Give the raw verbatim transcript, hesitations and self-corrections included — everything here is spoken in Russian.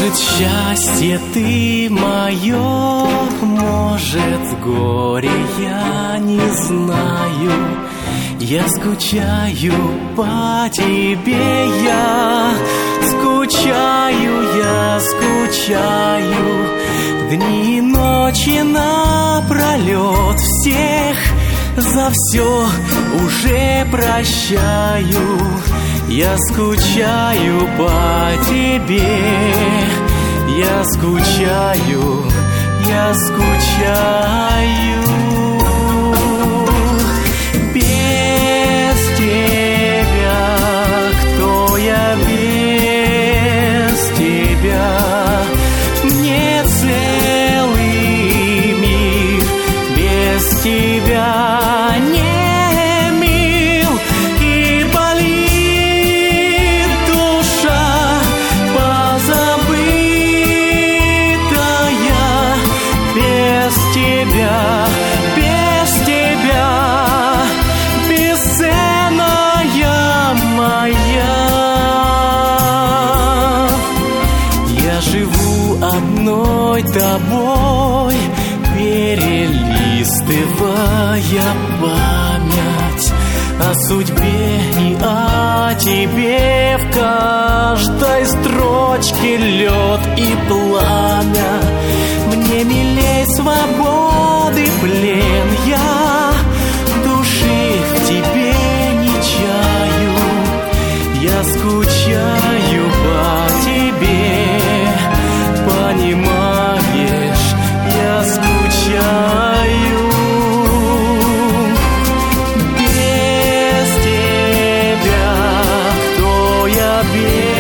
Может, счастье ты мое, может, горе я не знаю. Я скучаю по тебе, я скучаю, я скучаю. Дни и ночи напролет всех за все уже прощаю. Я скучаю по тебе, я скучаю, я скучаю. Без тебя, кто я без тебя? Мне целый мир без тебя не мил. И болит душа позабытая без тебя, без тебя. Я живу одной тобой, перелистывая память о судьбе и о тебе. В каждой строчке лед и пламя. Мне милей свободы плен, я души в тебе не чаю. Я скучаю по тебе, понимаешь, я скучаю. Без тебя, кто я без